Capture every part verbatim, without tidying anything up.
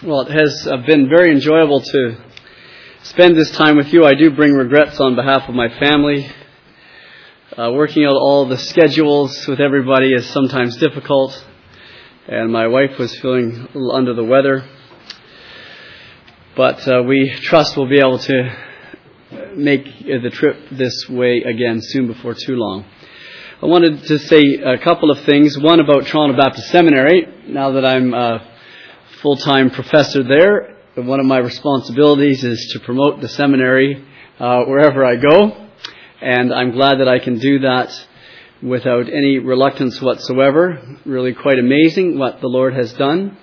Well, it has uh, been very enjoyable to spend this time with you. I do bring regrets on behalf of my family. Uh, working out all the schedules with everybody is sometimes difficult, and my wife was feeling a little under the weather. But uh, we trust we'll be able to make the trip this way again soon before too long. I wanted to say a couple of things. One about Toronto Baptist Seminary. Now that I'm a full-time professor there, one of my responsibilities is to promote the seminary uh, wherever I go. And I'm glad that I can do that without any reluctance whatsoever. Really quite amazing what the Lord has done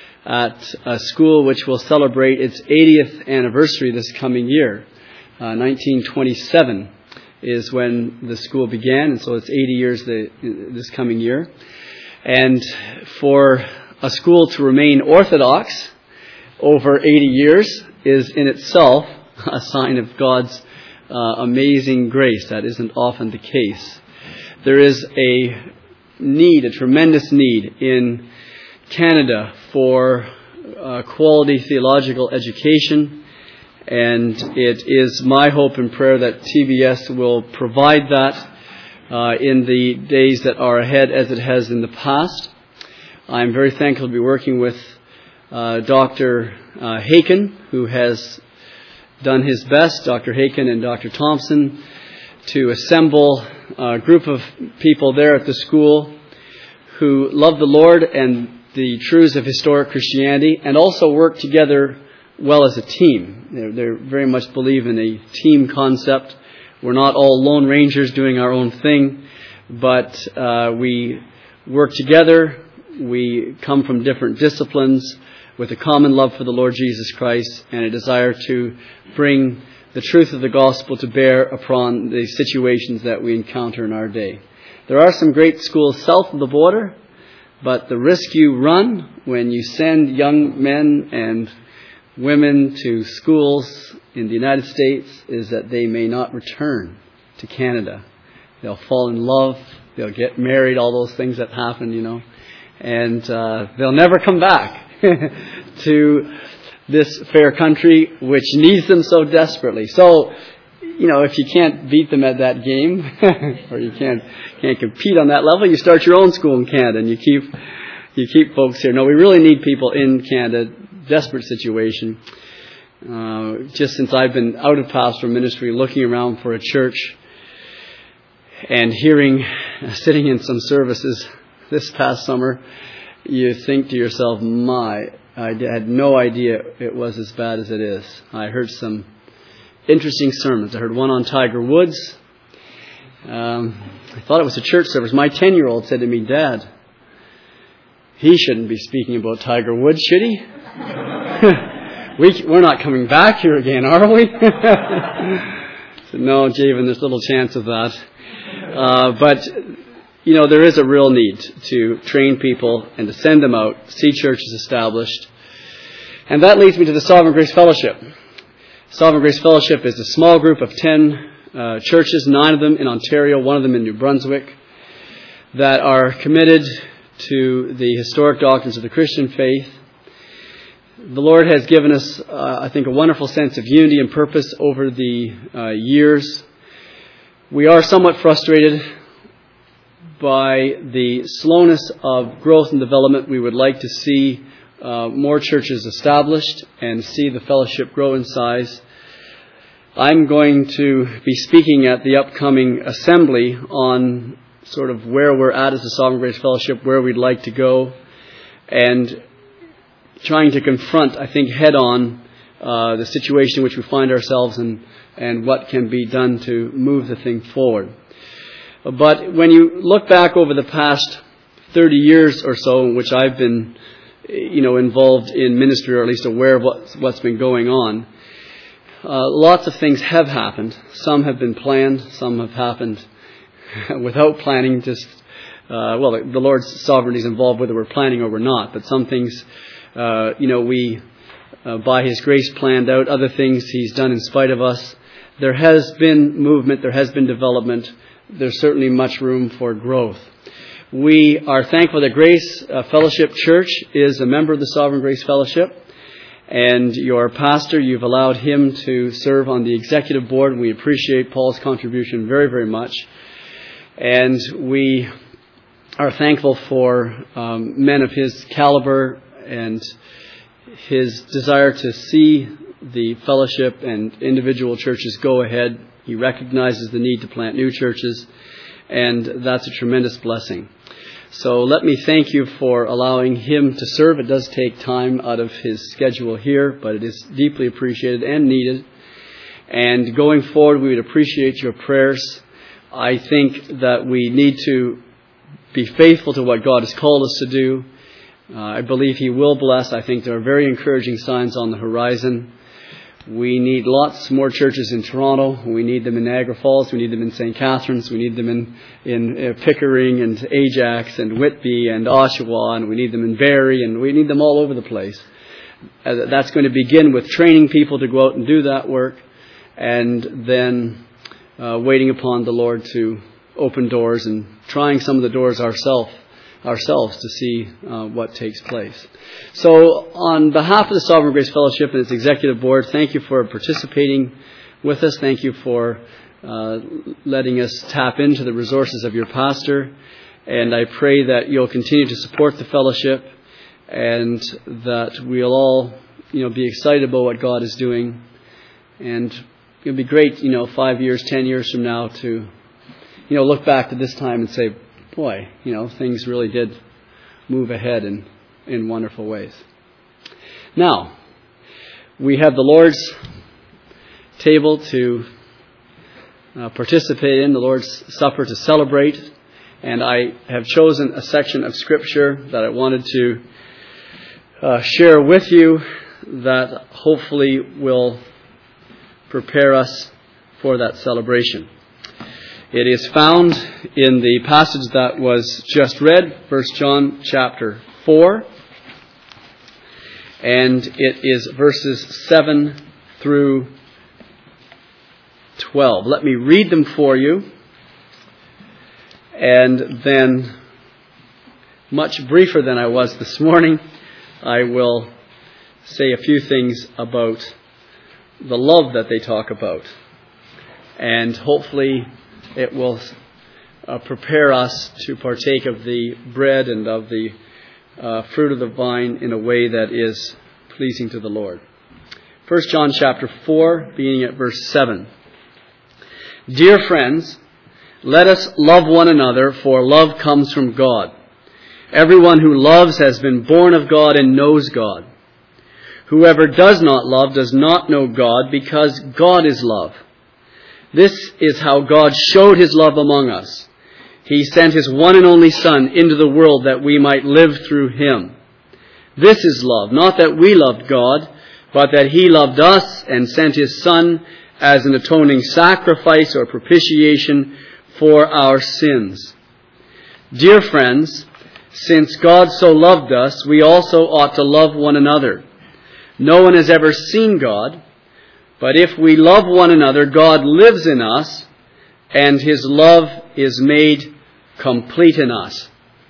at a school which will celebrate its eightieth anniversary this coming year. Uh, nineteen twenty-seven is when the school began, and so it's eighty years the, this coming year. And for a school to remain orthodox over eighty years is in itself a sign of God's uh, amazing grace. That isn't often the case. There is a need, a tremendous need in Canada for uh, quality theological education. And it is my hope and prayer that T B S will provide that uh, in the days that are ahead as it has in the past. I'm very thankful to be working with uh, Doctor Uh, Haken, who has done his best, Doctor Haken and Doctor Thompson, to assemble a group of people there at the school who love the Lord and the truths of historic Christianity, and also work together well as a team. They they very much believe in a team concept. We're not all lone rangers doing our own thing, but uh, we work together. We come from different disciplines with a common love for the Lord Jesus Christ and a desire to bring the truth of the gospel to bear upon the situations that we encounter in our day. There are some great schools south of the border, but the risk you run when you send young men and women to schools in the United States is that they may not return to Canada. They'll fall in love, they'll get married, all those things that happen, you know, and uh, they'll never come back to this fair country which needs them so desperately. So, you know, if you can't beat them at that game, or you can't can't compete on that level, you start your own school in Canada and you keep you keep folks here. No, we really need people in Canada. Desperate situation. Uh, just since I've been out of pastoral ministry, looking around for a church and hearing, sitting in some services this past summer, you think to yourself, my, I had no idea it was as bad as it is. I heard some interesting sermons. I heard one on Tiger Woods. Um, I thought it was a church service. My ten-year-old said to me, Dad, he shouldn't be speaking about Tiger Woods, should he? we, we're not coming back here again, are we? I said, no, Javen, there's little chance of that. Uh, but, you know, there is a real need to train people and to send them out, see churches established. And that leads me to the Sovereign Grace Fellowship. Sovereign Grace Fellowship is a small group of ten uh, churches, nine of them in Ontario, one of them in New Brunswick, that are committed to the historic doctrines of the Christian faith. The Lord has given us, uh, I think, a wonderful sense of unity and purpose over the uh, years. We are somewhat frustrated by the slowness of growth and development. We would like to see uh, more churches established and see the fellowship grow in size. I'm going to be speaking at the upcoming assembly on sort of where we're at as a Sovereign Grace Fellowship, where we'd like to go, and trying to confront, I think, head-on uh, the situation in which we find ourselves and, and what can be done to move the thing forward. But when you look back over the past thirty years or so in which I've been, you know, involved in ministry, or at least aware of what's, what's been going on, uh, lots of things have happened. Some have been planned, some have happened without planning, just, uh, well, the Lord's sovereignty is involved whether we're planning or we're not, but some things, uh, you know, we, uh, by His grace, planned out. Other things He's done in spite of us. There has been movement, there has been development. There's certainly much room for growth. We are thankful that Grace uh, Fellowship Church is a member of the Sovereign Grace Fellowship. And your pastor, you've allowed him to serve on the executive board, and we appreciate Paul's contribution very, very much. And we are thankful for um, men of his caliber and his desire to see the fellowship and individual churches go ahead. He recognizes the need to plant new churches, and that's a tremendous blessing. So let me thank you for allowing him to serve. It does take time out of his schedule here, but it is deeply appreciated and needed. And going forward, we would appreciate your prayers. I think that we need to be faithful to what God has called us to do. Uh, I believe he will bless. I think there are very encouraging signs on the horizon. We need lots more churches in Toronto. We need them in Niagara Falls. We need them in Saint Catharines. We need them in, in uh, Pickering and Ajax and Whitby and Oshawa. And we need them in Barrie. And we need them all over the place. Uh, that's going to begin with training people to go out and do that work. And then uh, waiting upon the Lord to open doors and trying some of the doors ourselves. ourselves to see uh, what takes place. So on behalf of the Sovereign Grace Fellowship and its executive board, thank you for participating with us. Thank you for uh, letting us tap into the resources of your pastor. And I pray that you'll continue to support the fellowship and that we'll all, you know, be excited about what God is doing. And it'll be great, you know, five years, ten years from now to, you know, look back to this time and say, boy, you know, things really did move ahead in, in wonderful ways. Now, we have the Lord's table to uh, participate in, the Lord's Supper to celebrate, and I have chosen a section of Scripture that I wanted to uh, share with you that hopefully will prepare us for that celebration. It is found in the passage that was just read, First John chapter four, and it is verses seven through twelve. Let me read them for you, and then, much briefer than I was this morning, I will say a few things about the love that they talk about, and hopefully it will uh, prepare us to partake of the bread and of the uh, fruit of the vine in a way that is pleasing to the Lord. First John chapter four, beginning at verse seven. Dear friends, let us love one another, for love comes from God. Everyone who loves has been born of God and knows God. Whoever does not love does not know God, because God is love. This is how God showed his love among us. He sent his one and only Son into the world that we might live through him. This is love, not that we loved God, but that he loved us and sent his Son as an atoning sacrifice or propitiation for our sins. Dear friends, since God so loved us, we also ought to love one another. No one has ever seen God. But if we love one another, God lives in us, and his love is made complete in us.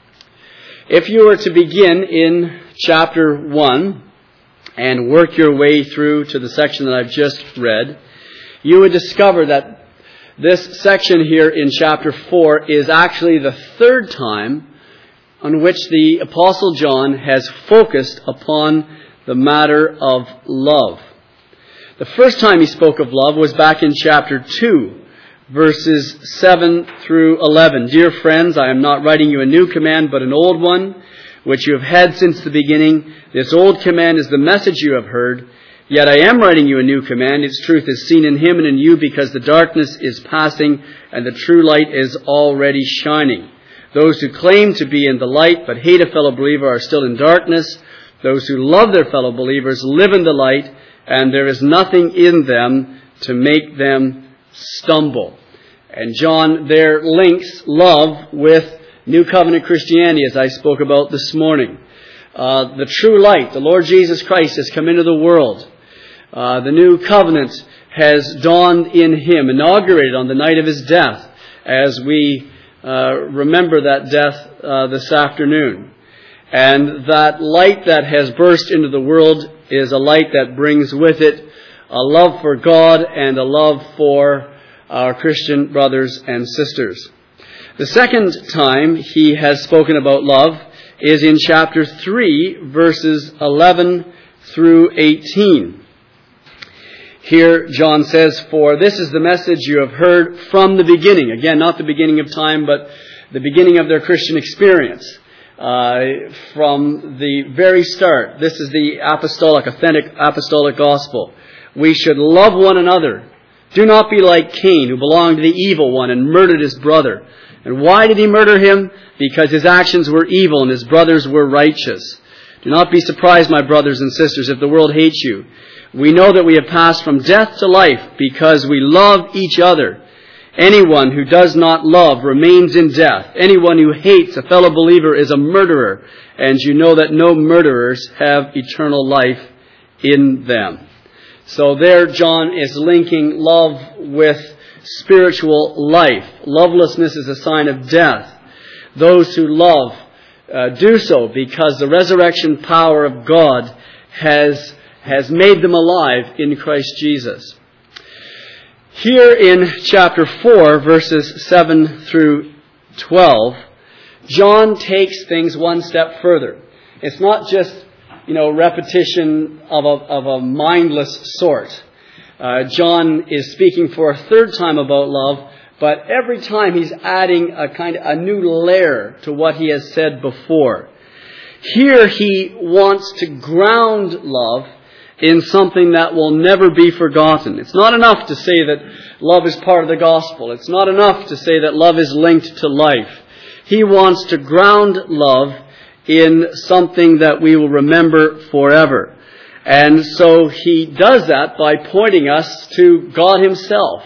If you were to begin in chapter one and work your way through to the section that I've just read, you would discover that this section here in chapter four is actually the third time on which the Apostle John has focused upon the matter of love. The first time he spoke of love was back in chapter two, verses seven through eleven. Dear friends, I am not writing you a new command, but an old one, which you have had since the beginning. This old command is the message you have heard. Yet I am writing you a new command. Its truth is seen in him and in you, because the darkness is passing and the true light is already shining. Those who claim to be in the light but hate a fellow believer are still in darkness. Those who love their fellow believers live in the light, and there is nothing in them to make them stumble. And John there links love with New Covenant Christianity, as I spoke about this morning. Uh, the true light, the Lord Jesus Christ, has come into the world. Uh, the new covenant has dawned in him, inaugurated on the night of his death, as we uh, remember that death uh, this afternoon. And that light that has burst into the world is a light that brings with it a love for God and a love for our Christian brothers and sisters. The second time he has spoken about love is in chapter three, verses eleven through eighteen. Here John says, "For this is the message you have heard from the beginning." Again, not the beginning of time, but the beginning of their Christian experience. Uh, from the very start. This is the apostolic, authentic apostolic gospel. We should love one another. Do not be like Cain, who belonged to the evil one and murdered his brother. And why did he murder him? Because his actions were evil and his brothers were righteous. Do not be surprised, my brothers and sisters, if the world hates you. We know that we have passed from death to life because we love each other. Anyone who does not love remains in death. Anyone who hates a fellow believer is a murderer, and you know that no murderers have eternal life in them. So there John is linking love with spiritual life. Lovelessness is a sign of death. Those who love uh, do so because the resurrection power of God has, has made them alive in Christ Jesus. Here in chapter four, verses seven through twelve, John takes things one step further. It's not just, you know, repetition of a, of a mindless sort. Uh, John is speaking for a third time about love, but every time he's adding a kind of a new layer to what he has said before. Here he wants to ground love in something that will never be forgotten. It's not enough to say that love is part of the gospel. It's not enough to say that love is linked to life. He wants to ground love in something that we will remember forever. And so he does that by pointing us to God himself.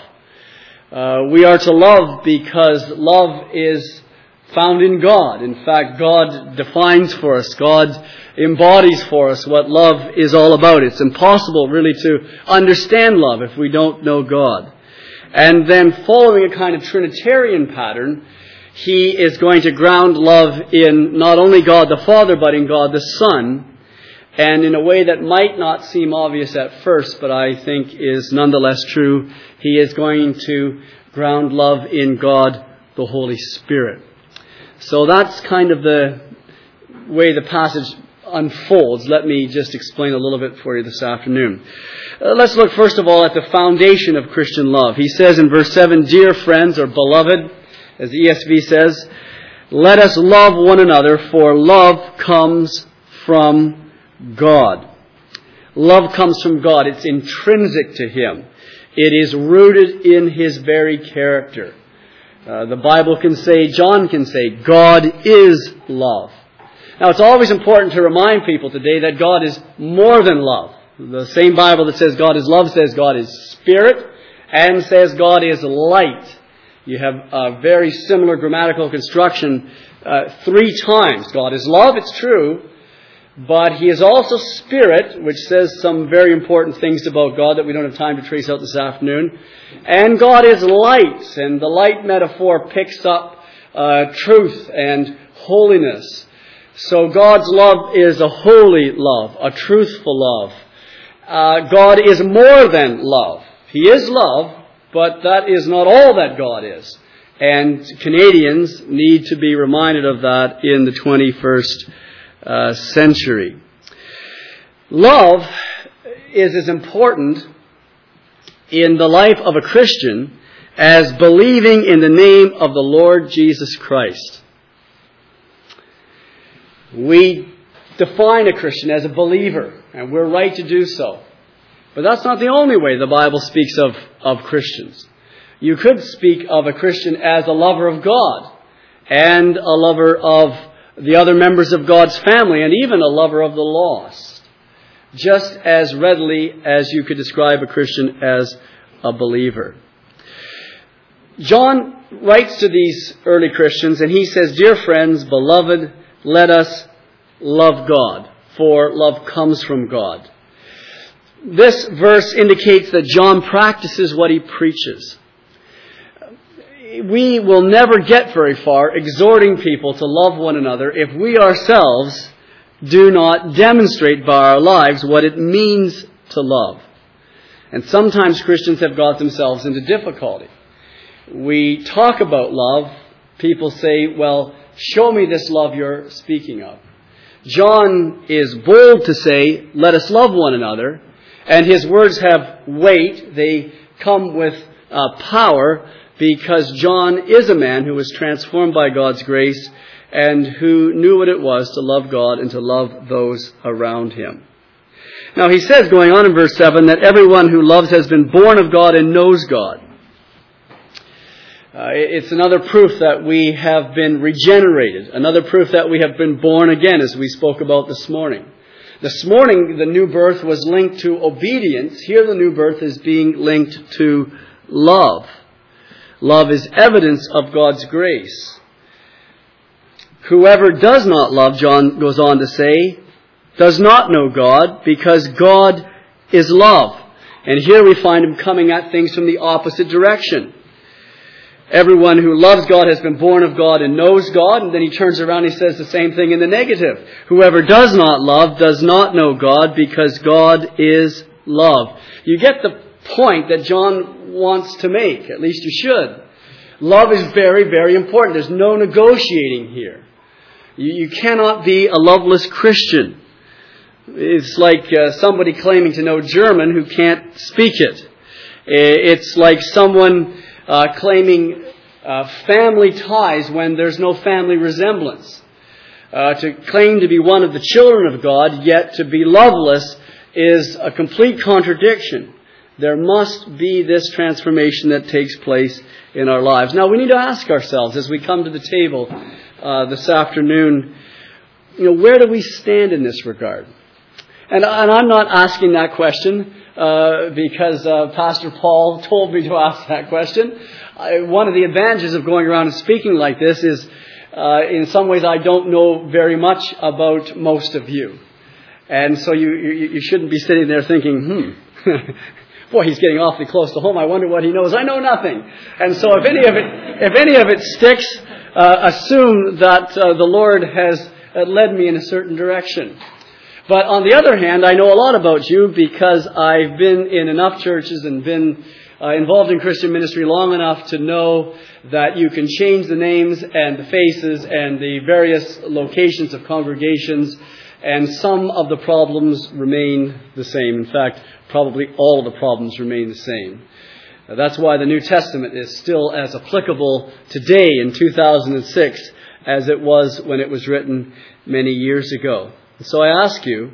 Uh, we are to love because love is found in God. In fact, God defines for us, God embodies for us what love is all about. It's impossible really to understand love if we don't know God. And then following a kind of Trinitarian pattern, he is going to ground love in not only God the Father, but in God the Son, and in a way that might not seem obvious at first, but I think is nonetheless true. He is going to ground love in God the Holy Spirit. So that's kind of the way the passage unfolds. Let me just explain a little bit for you this afternoon. Uh, let's look first of all at the foundation of Christian love. He says in verse seven, "Dear friends," or beloved, as the E S V says, "let us love one another, for love comes from God." Love comes from God. It's intrinsic to Him. It is rooted in His very character. Uh, the Bible can say, John can say, God is love. Now, it's always important to remind people today that God is more than love. The same Bible that says God is love says God is spirit and says God is light. You have a very similar grammatical construction uh, three times. God is love, it's true, but He is also spirit, which says some very important things about God that we don't have time to trace out this afternoon. And God is light, and the light metaphor picks up uh, truth and holiness. So God's love is a holy love, a truthful love. Uh, God is more than love. He is love, but that is not all that God is. And Canadians need to be reminded of that in the twenty-first uh, century. Love is as important in the life of a Christian as believing in the name of the Lord Jesus Christ. We define a Christian as a believer, and we're right to do so. But that's not the only way the Bible speaks of, of Christians. You could speak of a Christian as a lover of God, and a lover of the other members of God's family, and even a lover of the lost. Just as readily as you could describe a Christian as a believer. John writes to these early Christians, and he says, "Dear friends, beloved, let us love God, for love comes from God." This verse indicates that John practices what he preaches. We will never get very far exhorting people to love one another if we ourselves do not demonstrate by our lives what it means to love. And sometimes Christians have got themselves into difficulty. We talk about love. People say, well, show me this love you're speaking of. John is bold to say, let us love one another. And his words have weight. They come with uh, power because John is a man who was transformed by God's grace and who knew what it was to love God and to love those around him. Now he says, going on in verse seven, that everyone who loves has been born of God and knows God. Uh, it's another proof that we have been regenerated. Another proof that we have been born again, as we spoke about this morning. This morning, the new birth was linked to obedience. Here, the new birth is being linked to love. Love is evidence of God's grace. Whoever does not love, John goes on to say, does not know God, because God is love. And here we find him coming at things from the opposite direction. Everyone who loves God has been born of God and knows God. And then he turns around and he says the same thing in the negative. Whoever does not love does not know God, because God is love. You get the point that John wants to make. At least you should. Love is very, very important. There's no negotiating here. You, you cannot be a loveless Christian. It's like uh, somebody claiming to know German who can't speak it. It's like someone uh, claiming uh, family ties when there's no family resemblance. Uh, to claim to be one of the children of God, yet to be loveless, is a complete contradiction. There must be this transformation that takes place in our lives. Now, we need to ask ourselves as we come to the table uh, this afternoon, you know, where do we stand in this regard? And, and I'm not asking that question uh, because uh, Pastor Paul told me to ask that question. I, one of the advantages of going around and speaking like this is, uh, in some ways, I don't know very much about most of you. And so you, you, you shouldn't be sitting there thinking, hmm, boy, he's getting awfully close to home. I wonder what he knows. I know nothing. And so if any of it, if any of it sticks, uh, assume that uh, the Lord has uh, led me in a certain direction. But on the other hand, I know a lot about you because I've been in enough churches and been uh, involved in Christian ministry long enough to know that you can change the names and the faces and the various locations of congregations, and some of the problems remain the same. In fact, probably all of the problems remain the same. Uh, that's why the New Testament is still as applicable today in two thousand six as it was when it was written many years ago. So I ask you,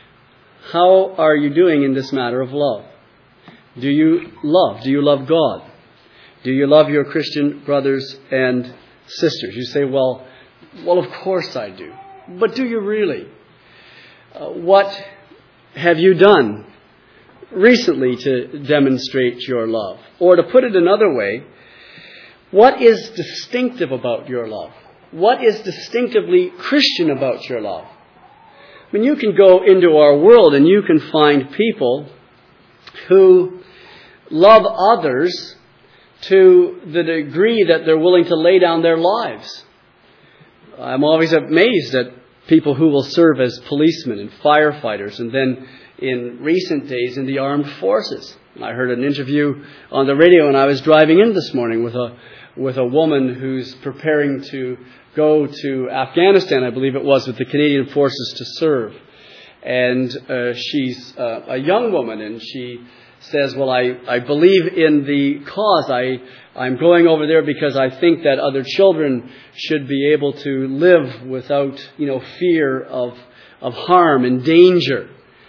how are you doing in this matter of love? Do you love? Do you love God? Do you love your Christian brothers and sisters? You say, well, well, of course I do. But do you really? Uh, what have you done recently to demonstrate your love? Or to put it another way, what is distinctive about your love? What is distinctively Christian about your love? I mean, you can go into our world and you can find people who love others to the degree that they're willing to lay down their lives. I'm always amazed at people who will serve as policemen and firefighters, and then in recent days in the armed forces. I heard an interview on the radio when I was driving in this morning with a with a woman who's preparing to go to Afghanistan, I believe it was, with the Canadian Forces to serve. And uh, she's uh, a young woman, and she says, well, I, I believe in the cause. I, I'm going over there because I think that other children should be able to live without, you know, fear of, of harm and danger.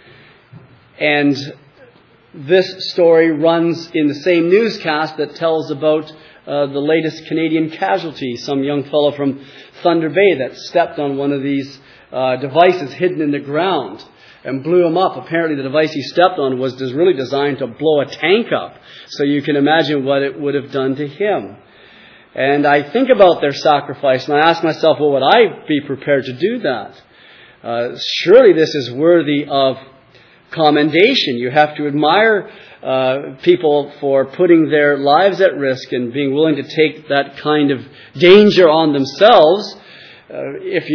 And this story runs in the same newscast that tells about uh, the latest Canadian casualty, some young fellow from Thunder Bay that stepped on one of these uh, devices hidden in the ground and blew him up. Apparently the device he stepped on was really designed to blow a tank up. So you can imagine what it would have done to him. And I think about their sacrifice, and I ask myself, well, would I be prepared to do that? Uh, surely this is worthy of commendation. You have to admire uh, people for putting their lives at risk and being willing to take that kind of danger on themselves. Uh, if you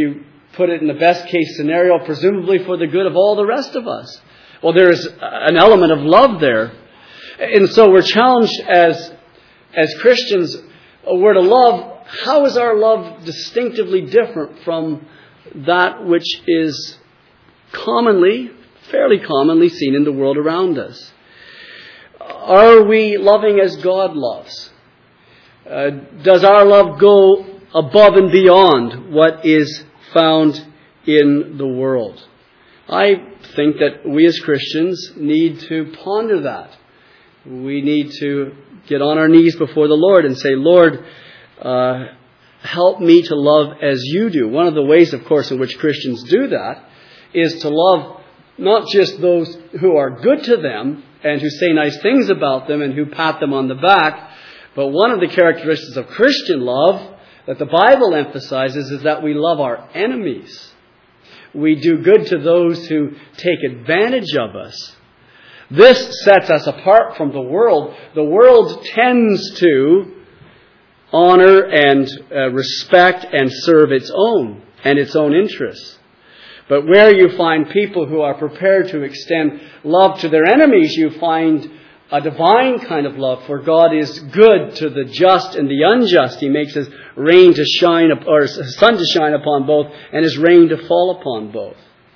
put it in the best case scenario, presumably for the good of all the rest of us. Well, there's an element of love there. And so we're challenged as, as Christians, we're to love. How is our love distinctively different from that which is commonly, fairly commonly seen in the world around us? Are we loving as God loves? Uh, does our love go above and beyond what is found in the world? I think that we as Christians need to ponder that. We need to get on our knees before the Lord and say, Lord, uh, help me to love as you do. One of the ways, of course, in which Christians do that is to love not just those who are good to them and who say nice things about them and who pat them on the back, but one of the characteristics of Christian love that the Bible emphasizes is that we love our enemies. We do good to those who take advantage of us. This sets us apart from the world. The world tends to honor and uh, respect and serve its own and its own interests. But where you find people who are prepared to extend love to their enemies, you find a divine kind of love. For God is good to the just and the unjust. He makes His rain to shine, or His sun to shine upon both, and His rain to fall upon both.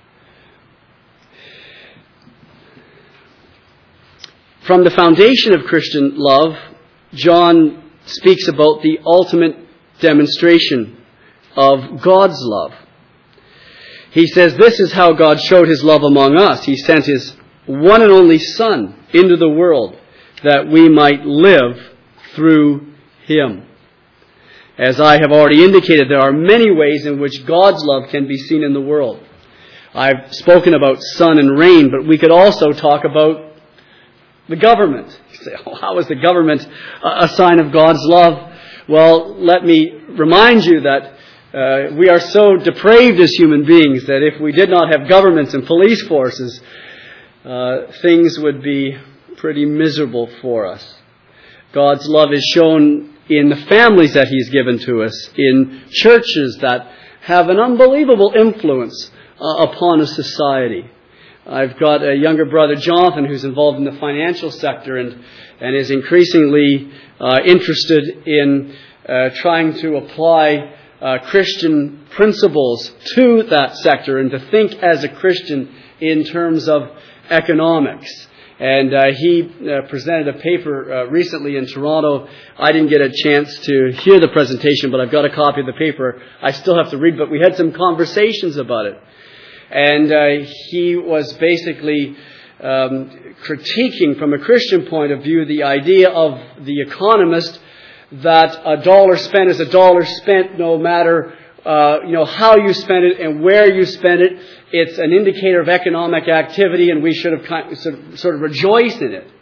From the foundation of Christian love, John speaks about the ultimate demonstration of God's love. He says, this is how God showed His love among us. He sent His one and only Son into the world that we might live through Him. As I have already indicated, there are many ways in which God's love can be seen in the world. I've spoken about sun and rain, but we could also talk about the government. You say, oh, how is the government a sign of God's love? Well, let me remind you that uh, we are so depraved as human beings that if we did not have governments and police forces, uh, things would be pretty miserable for us. God's love is shown in the families that He's given to us, in churches that have an unbelievable influence uh, upon a society. I've got a younger brother, Jonathan, who's involved in the financial sector and, and is increasingly uh, interested in uh, trying to apply uh, Christian principles to that sector and to think as a Christian in terms of economics. And uh, he uh, presented a paper uh, recently in Toronto. I didn't get a chance to hear the presentation, but I've got a copy of the paper. I still have to read, but we had some conversations about it. And uh, he was basically um, critiquing from a Christian point of view the idea of the economist that a dollar spent is a dollar spent no matter uh, you know how you spend it and where you spend it. It's an indicator of economic activity, and we should have kind of, sort, of, sort of rejoiced in it.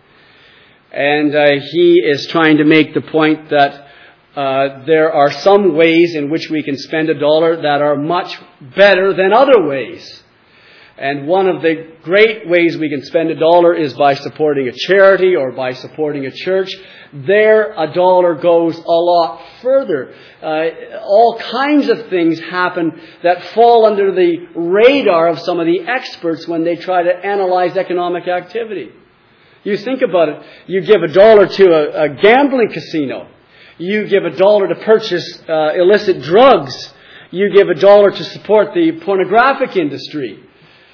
And uh, he is trying to make the point that uh, there are some ways in which we can spend a dollar that are much better than other ways. And one of the great ways we can spend a dollar is by supporting a charity or by supporting a church. There, a dollar goes a lot further. Uh, all kinds of things happen that fall under the radar of some of the experts when they try to analyze economic activity. You think about it. You give a dollar to a, a gambling casino. You give a dollar to purchase uh, illicit drugs. You give a dollar to support the pornographic industry.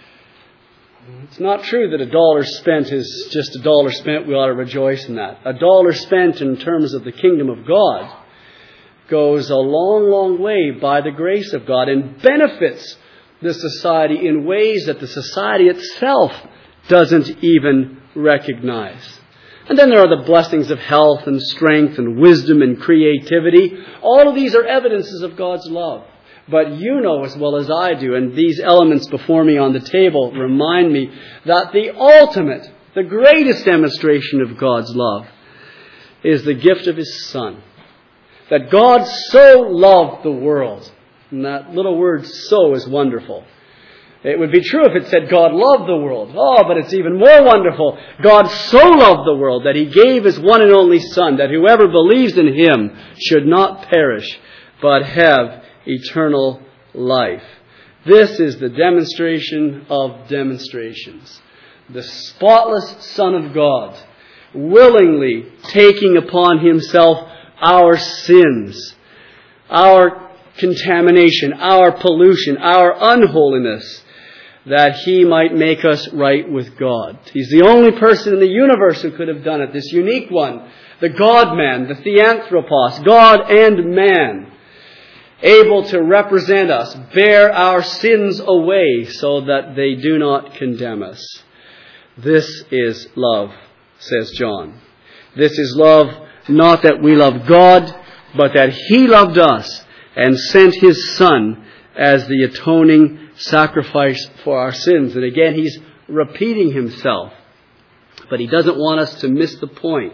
It's not true that a dollar spent is just a dollar spent. We ought to rejoice in that. A dollar spent in terms of the kingdom of God goes a long, long way by the grace of God and benefits the society in ways that the society itself doesn't even recognize. And then there are the blessings of health and strength and wisdom and creativity. All of these are evidences of God's love. But you know as well as I do, and these elements before me on the table remind me that the ultimate, the greatest demonstration of God's love is the gift of His Son. That God so loved the world. And that little word "so" is wonderful. It would be true if it said God loved the world. Oh, but it's even more wonderful. God so loved the world that He gave His one and only Son, that whoever believes in Him should not perish, but have eternal life. This is the demonstration of demonstrations. The spotless Son of God, willingly taking upon himself our sins, our contamination, our pollution, our unholiness, that he might make us right with God. He's the only person in the universe who could have done it, this unique one, the God-man, the Theanthropos, God and man, able to represent us, bear our sins away so that they do not condemn us. This is love, says John. This is love, not that we love God, but that he loved us and sent his Son as the atoning sacrifice for our sins. And again, he's repeating himself, but he doesn't want us to miss the point.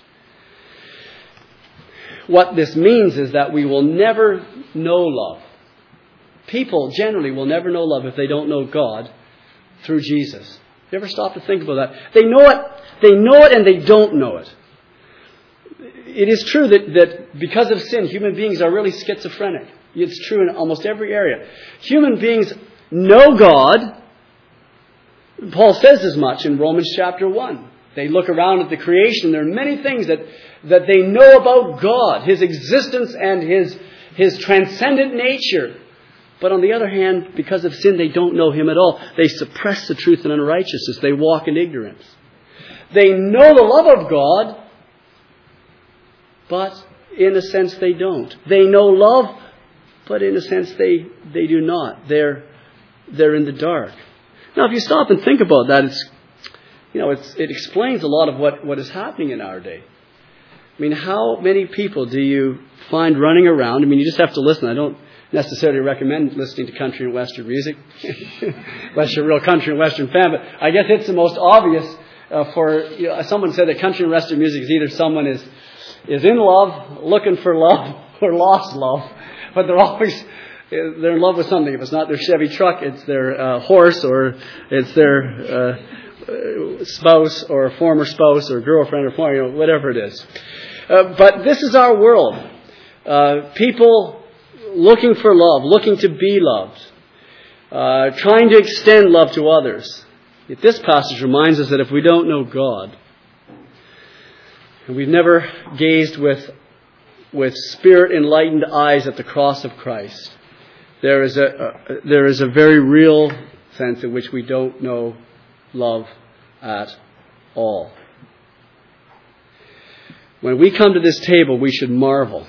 What this means is that we will never know love. People generally will never know love if they don't know God through Jesus. You ever stop to think about that? They know it, they know it and they don't know it. It is true that, that because of sin, human beings are really schizophrenic. It's true in almost every area. Human beings know God. Paul says as much in Romans chapter one. They look around at the creation. There are many things that, that they know about God, his existence and his, his transcendent nature. But on the other hand, because of sin, they don't know him at all. They suppress the truth in unrighteousness. They walk in ignorance. They know the love of God, but in a sense they don't. They know love, but in a sense they, they do not. They're, they're in the dark. Now, if you stop and think about that, it's You know, it's, it explains a lot of what, what is happening in our day. I mean, how many people do you find running around? I mean, you just have to listen. I don't necessarily recommend listening to country and western music, unless you're a real country and western fan. But I guess it's the most obvious uh, for, you know, someone said that country and western music is either someone is, is in love, looking for love, or lost love. But they're always... They're in love with something. If it's not their Chevy truck, it's their uh, horse, or it's their... Uh, spouse or a former spouse or girlfriend or former, you know, whatever it is. Uh, but this is our world. Uh, people looking for love, looking to be loved, uh, trying to extend love to others. Yet this passage reminds us that if we don't know God, and we've never gazed with, with spirit-enlightened eyes at the cross of Christ, there is a, a there is a very real sense in which we don't know love at all. When we come to this table, we should marvel.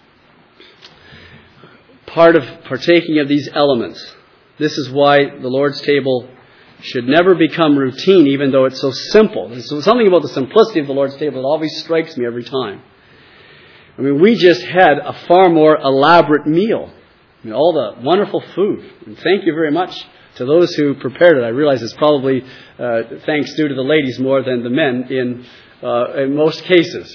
Part of partaking of these elements, this is why the Lord's table should never become routine, even though it's so simple. There's something about the simplicity of the Lord's table that always strikes me every time. I mean, we just had a far more elaborate meal. I mean, all the wonderful food. And thank you very much to those who prepared it. I realize it's probably uh, thanks due to the ladies more than the men in uh, in most cases.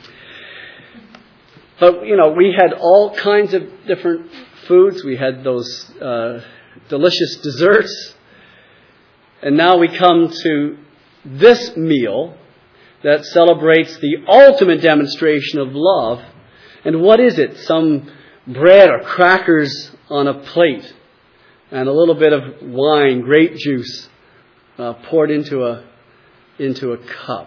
But, you know, we had all kinds of different foods. We had those uh, delicious desserts. And now we come to this meal that celebrates the ultimate demonstration of love. And what is it? Some bread or crackers on a plate. And a little bit of wine, grape juice, uh, poured into a into a cup.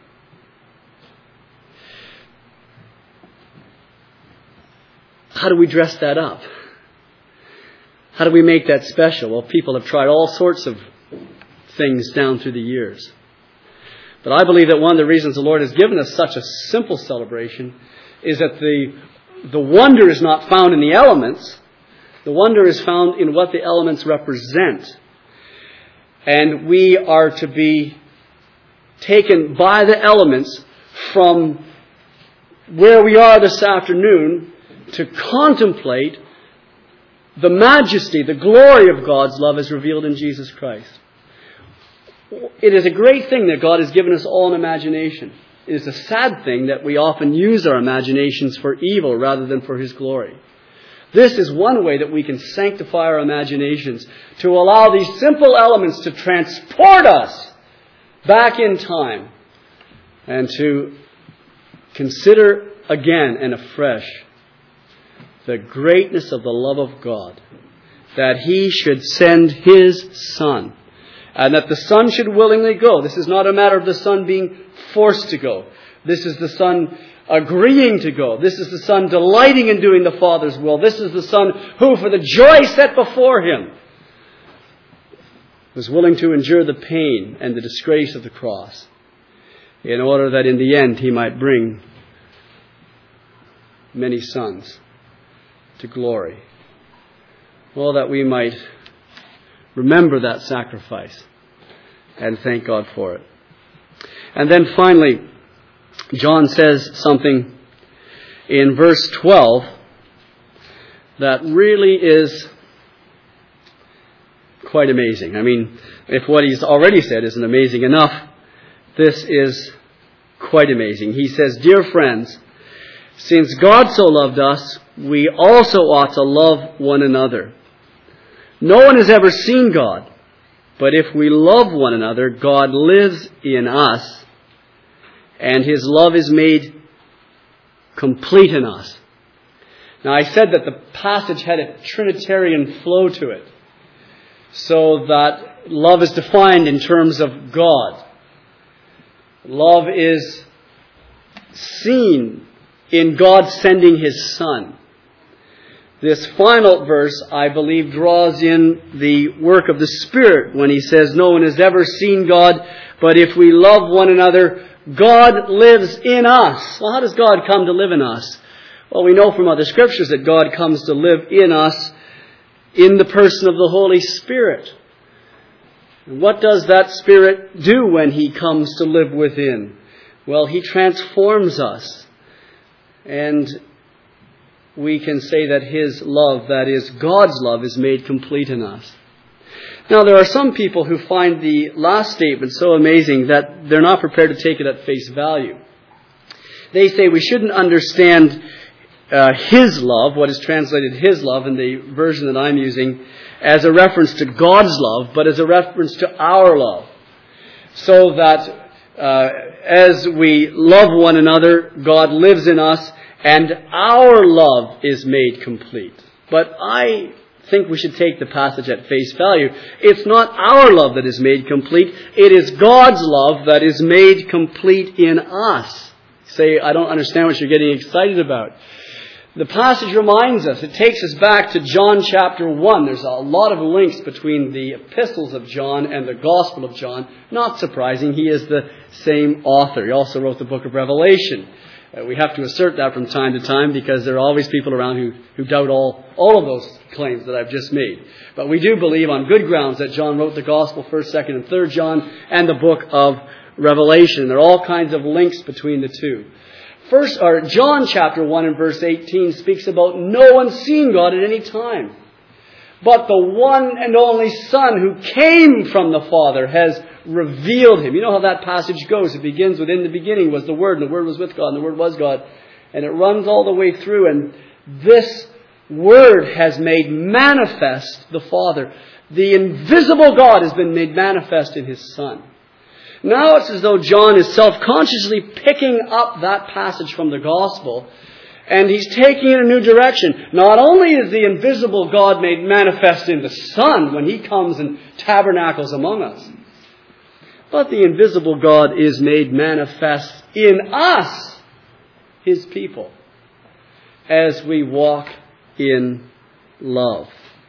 How do we dress that up? How do we make that special? Well, people have tried all sorts of things down through the years. But I believe that one of the reasons the Lord has given us such a simple celebration is that the the wonder is not found in the elements. The wonder is found in what the elements represent. And we are to be taken by the elements from where we are this afternoon to contemplate the majesty, the glory of God's love as revealed in Jesus Christ. It is a great thing that God has given us all an imagination. It is a sad thing that we often use our imaginations for evil rather than for His glory. This is one way that we can sanctify our imaginations, to allow these simple elements to transport us back in time and to consider again and afresh the greatness of the love of God. that He should send His Son, and that the Son should willingly go. This is not a matter of the Son being forced to go. This is the Son agreeing to go. This is the Son delighting in doing the Father's will. This is the Son who, for the joy set before Him, was willing to endure the pain and the disgrace of the cross, in order that in the end He might bring many sons to glory. Oh, that we might remember that sacrifice and thank God for it. And then finally, John says something in verse twelve that really is quite amazing. I mean, if what he's already said isn't amazing enough, this is quite amazing. He says, "Dear friends, since God so loved us, we also ought to love one another. No one has ever seen God, but if we love one another, God lives in us, and His love is made complete in us." Now, I said that the passage had a Trinitarian flow to it, so that love is defined in terms of God. Love is seen in God sending His Son. This final verse, I believe, draws in the work of the Spirit when He says, "No one has ever seen God, but if we love one another, God lives in us." Well, how does God come to live in us? Well, we know from other scriptures that God comes to live in us in the person of the Holy Spirit. And what does that Spirit do when He comes to live within? Well, He transforms us. And we can say that His love, that is God's love, is made complete in us. Now, there are some people who find the last statement so amazing that they're not prepared to take it at face value. They say we shouldn't understand uh, His love, what is translated His love in the version that I'm using, as a reference to God's love, but as a reference to our love. So that uh, as we love one another, God lives in us, and our love is made complete. But I think we should take the passage at face value. It's not our love that is made complete. It is God's love that is made complete in us. Say, I don't understand what you're getting excited about. The passage reminds us, it takes us back to John chapter one. There's a lot of links between the epistles of John and the Gospel of John. Not surprising, he is the same author. He also wrote the book of Revelation. Uh, we have to assert that from time to time because there are always people around who, who doubt all, all of those claims that I've just made. But we do believe on good grounds that John wrote the Gospel, first, second, and third John, and the book of Revelation. There are all kinds of links between the two. First, or John chapter one and verse eighteen speaks about no one seeing God at any time. But the one and only Son who came from the Father has revealed Him. You know how that passage goes. It begins with, "In the beginning was the Word, and the Word was with God, and the Word was God." And it runs all the way through. And this Word has made manifest the Father. The invisible God has been made manifest in His Son. Now it's as though John is self-consciously picking up that passage from the Gospel, and he's taking it in a new direction. Not only is the invisible God made manifest in the Son when He comes and tabernacles among us, but the invisible God is made manifest in us, His people, as we walk in love.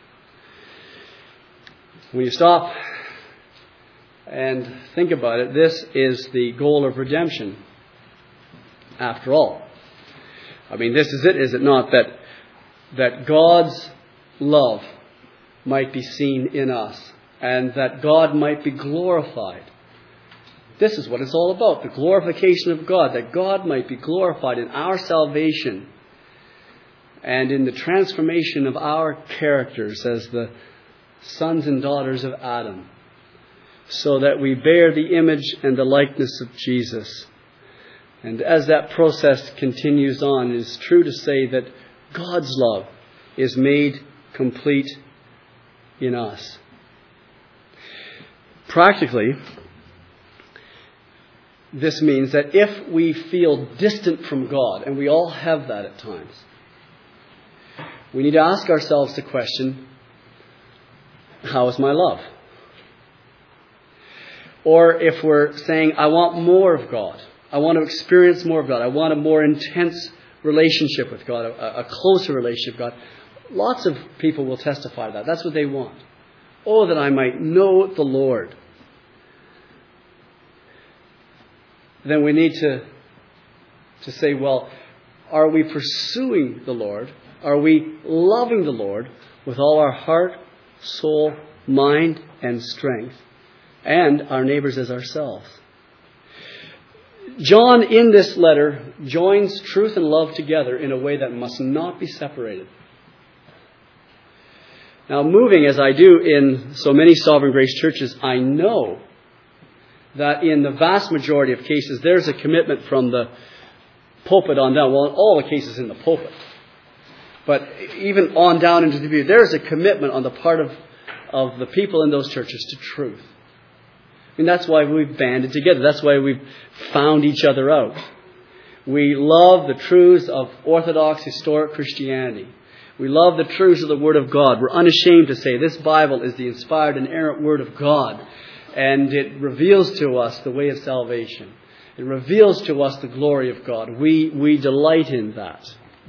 When you stop and think about it, this is the goal of redemption, after all. I mean, this is it, is it not? That, that God's love might be seen in us, and that God might be glorified. This is what it's all about, the glorification of God, that God might be glorified in our salvation and in the transformation of our characters as the sons and daughters of Adam, so that we bear the image and the likeness of Jesus. And as that process continues on, it is true to say that God's love is made complete in us. Practically, this means that if we feel distant from God, and we all have that at times, we need to ask ourselves the question, how is my love? Or if we're saying, I want more of God. I want to experience more of God. I want a more intense relationship with God, a, a closer relationship with God. Lots of people will testify to that. That's what they want. Oh, that I might know the Lord. Then we need to, to say, well, are we pursuing the Lord? Are we loving the Lord with all our heart, soul, mind, and strength? And our neighbors as ourselves. John, in this letter, joins truth and love together in a way that must not be separated. Now, moving as I do in so many Sovereign Grace churches, I know that in the vast majority of cases, there's a commitment from the pulpit on down. Well, in all the cases in the pulpit. But even on down into the pew, there's a commitment on the part of, of the people in those churches to truth. I mean, that's why we've banded together. That's why we've found each other out. We love the truths of Orthodox historic Christianity. We love the truths of the Word of God. We're unashamed to say this Bible is the inspired and inerrant Word of God. And it reveals to us the way of salvation. It reveals to us the glory of God. We, we delight in that.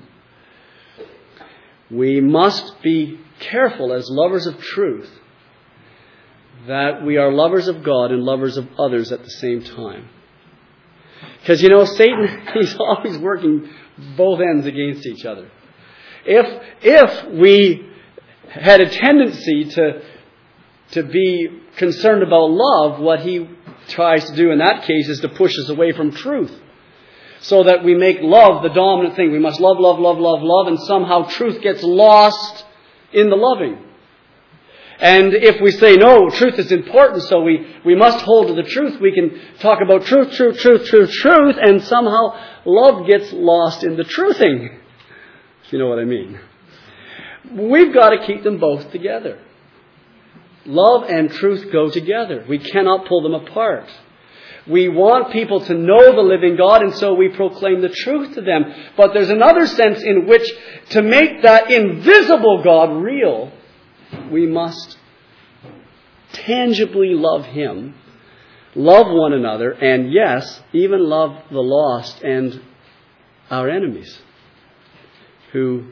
We must be careful as lovers of truth that we are lovers of God and lovers of others at the same time. Because, you know, Satan, he's always working both ends against each other. If if we had a tendency to to be concerned about love, what he tries to do in that case is to push us away from truth. So that we make love the dominant thing. We must love, love, love, love, love, and somehow truth gets lost in the loving. And if we say, no, truth is important, so we, we must hold to the truth, we can talk about truth, truth, truth, truth, truth, and somehow love gets lost in the truthing. If you know what I mean. We've got to keep them both together. Love and truth go together. We cannot pull them apart. We want people to know the living God, and so we proclaim the truth to them. But there's another sense in which to make that invisible God real, we must tangibly love Him, love one another, and yes, even love the lost and our enemies, who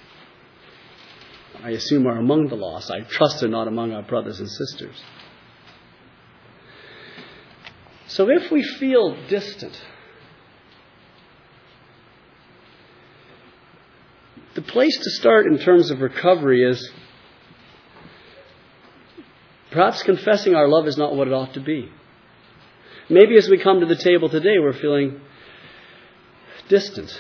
I assume are among the lost. I trust they're not among our brothers and sisters. So if we feel distant, the place to start in terms of recovery is perhaps confessing our love is not what it ought to be. Maybe as we come to the table today, we're feeling distant.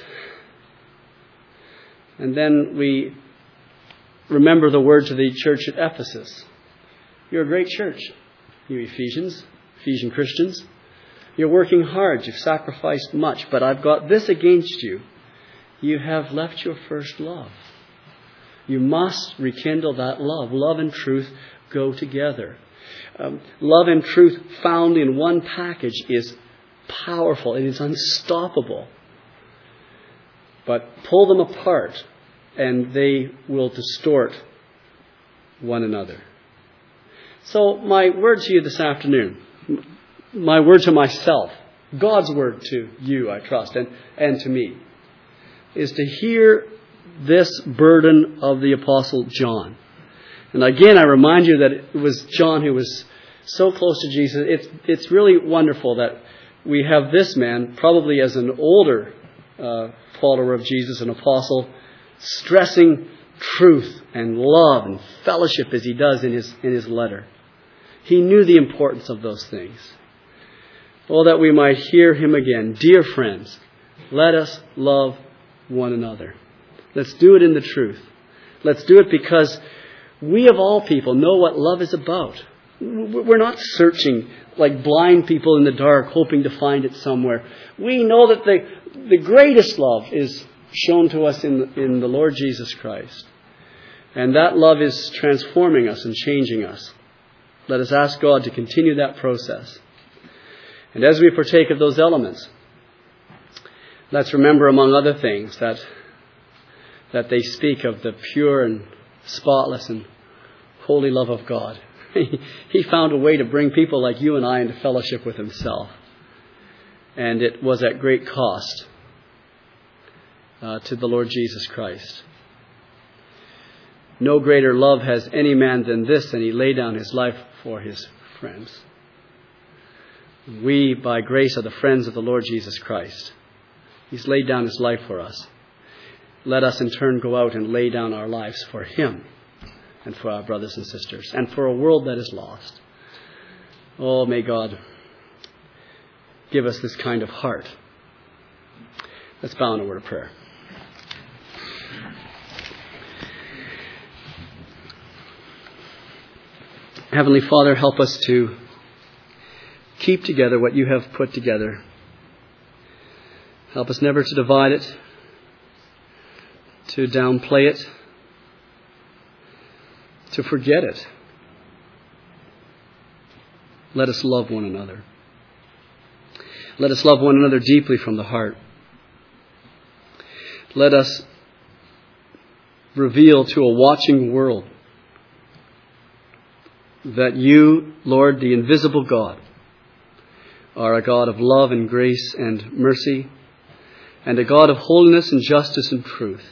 And then we remember the words of the church at Ephesus. You're a great church, you Ephesians, Ephesian Christians. You're working hard. You've sacrificed much. But I've got this against you. You have left your first love. You must rekindle that love. Love and truth go together. Um, love and truth found in one package is powerful. It is unstoppable. But pull them apart and they will distort one another. So my word to you this afternoon, my word to myself, God's word to you, I trust, and, and to me, is to hear this burden of the Apostle John. And again, I remind you that it was John who was so close to Jesus. It's, it's really wonderful that we have this man, probably as an older uh, follower of Jesus, an apostle, stressing truth and love and fellowship as he does in his, in his letter. He knew the importance of those things. Oh, that we might hear him again. Dear friends, let us love one another. Let's do it in the truth. Let's do it because we of all people know what love is about. We're not searching like blind people in the dark, hoping to find it somewhere. We know that the, the greatest love is shown to us in the, in the Lord Jesus Christ. And that love is transforming us and changing us. Let us ask God to continue that process. And as we partake of those elements, let's remember, among other things, that that they speak of the pure and spotless and holy love of God. He found a way to bring people like you and I into fellowship with himself. And it was at great cost uh, to the Lord Jesus Christ. No greater love has any man than this, and he laid down his life for his friends. We, by grace, are the friends of the Lord Jesus Christ. He's laid down his life for us. Let us in turn go out and lay down our lives for him and for our brothers and sisters and for a world that is lost. Oh, may God give us this kind of heart. Let's bow in a word of prayer. Heavenly Father, help us to keep together what you have put together. Help us never to divide it, to downplay it, to forget it. Let us love one another. Let us love one another deeply from the heart. Let us reveal to a watching world that you, Lord, the invisible God, are a God of love and grace and mercy, and a God of holiness and justice and truth.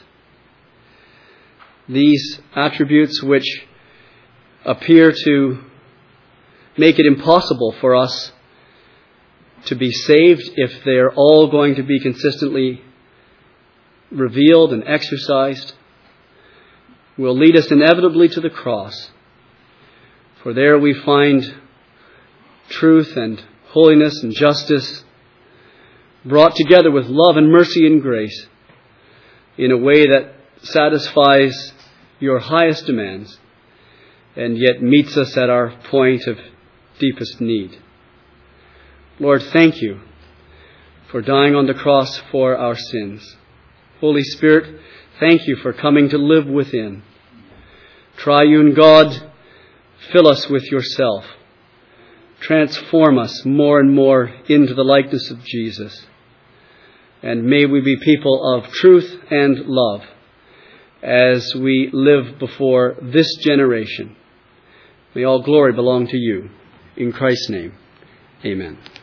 These attributes which appear to make it impossible for us to be saved if they are all going to be consistently revealed and exercised, will lead us inevitably to the cross. For there we find truth and holiness and justice brought together with love and mercy and grace in a way that satisfies your highest demands and yet meets us at our point of deepest need. Lord, thank you for dying on the cross for our sins. Holy Spirit, thank you for coming to live within. Triune God, fill us with yourself. Transform us more and more into the likeness of Jesus. And may we be people of truth and love as we live before this generation. May all glory belong to you. In Christ's name, amen.